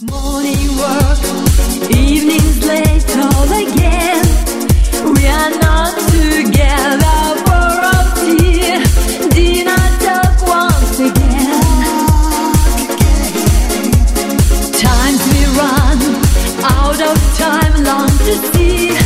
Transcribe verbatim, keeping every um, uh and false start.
Morning work, evenings late all again. We are not together for our tea. Dinner talk once again. Times we run out of time, long to see.